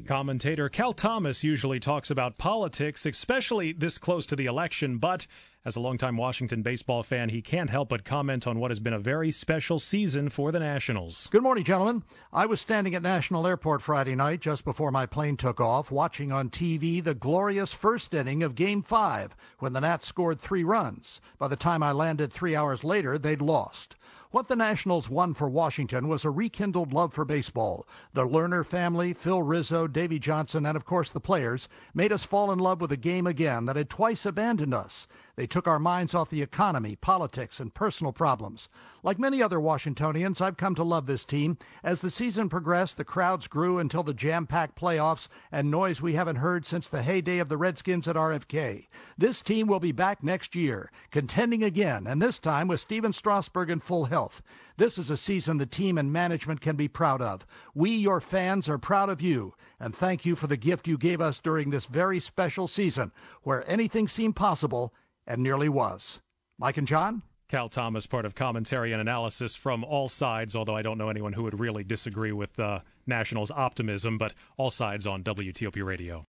Commentator Cal Thomas usually talks about politics, especially this close to the election, but as a longtime Washington baseball fan, he can't help but comment on what has been a very special season for the Nationals. Good morning, gentlemen. I was standing at National Airport Friday night just before my plane took off, watching on TV the glorious first inning of Game 5 when the Nats scored 3 runs. By the time I landed 3 hours later, they'd lost. What the Nationals won for Washington was a rekindled love for baseball. The Lerner family, Phil Rizzo, Davey Johnson, and of course the players made us fall in love with a game again that had twice abandoned us. They took our minds off the economy, politics, and personal problems. Like many other Washingtonians, I've come to love this team. As the season progressed, the crowds grew until the jam-packed playoffs and noise we haven't heard since the heyday of the Redskins at RFK. This team will be back next year, contending again, and this time with Steven Strasburg in full health. This is a season the team and management can be proud of. We, your fans, are proud of you, and thank you for the gift you gave us during this very special season, where anything seemed possible and nearly was. Mike and John? Cal Thomas, part of commentary and analysis from all sides, although I don't know anyone who would really disagree with Nationals' optimism, but all sides on WTOP Radio.